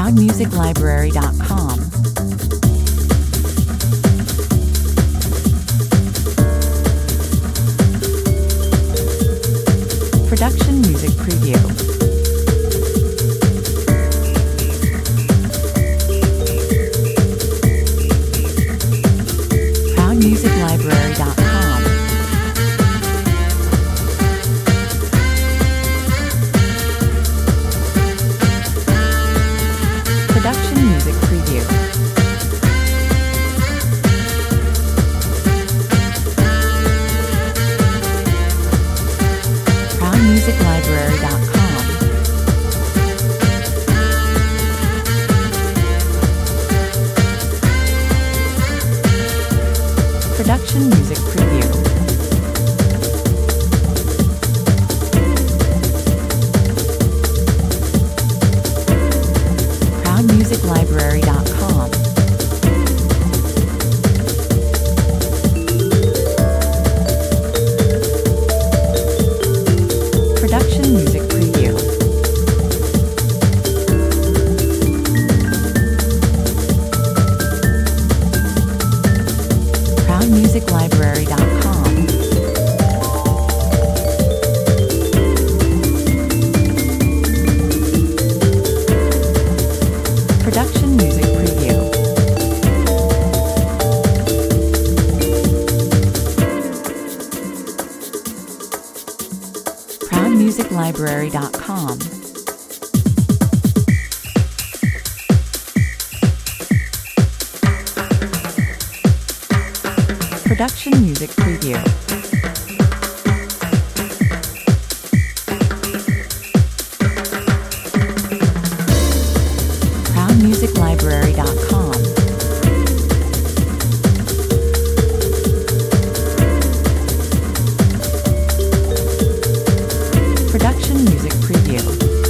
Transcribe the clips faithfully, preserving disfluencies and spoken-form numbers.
proud music library dot com. Production Music Preview. proud music library dot com. Production Music Preview. proud music library dot com. Production Music Preview. proud music library dot com. Production Music Preview. proud music library dot com. Production Music Preview. proud music library dot com. Production Music Preview. proud music library dot com. Production Music Preview.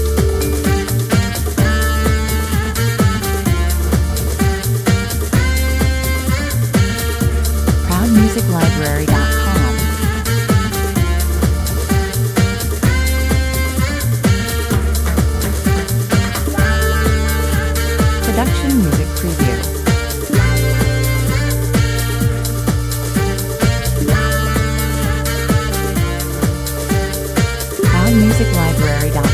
proud music library dot com. Production Music Preview. proud music library dot com.